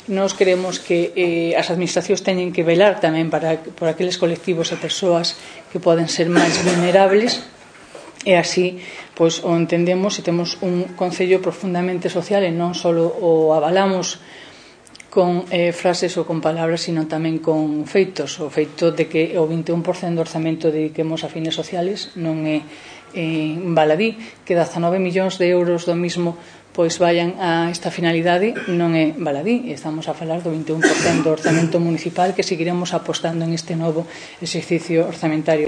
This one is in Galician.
Nós creemos que as administracións teñen que velar tamén por aqueles colectivos e persoas que poden ser máis vulnerables, e así pois o entendemos e temos un concello profundamente social e non só o avalamos con frases ou con palabras, sino tamén con feitos. O feito de que o 21% do orzamento dediquemos a fines sociales non é baladí, que 19 millóns de euros do mismo pois vayan a esta finalidade non é baladí. Estamos a falar do 21% do orzamento municipal que seguiremos apostando en este novo exercicio orzamentario.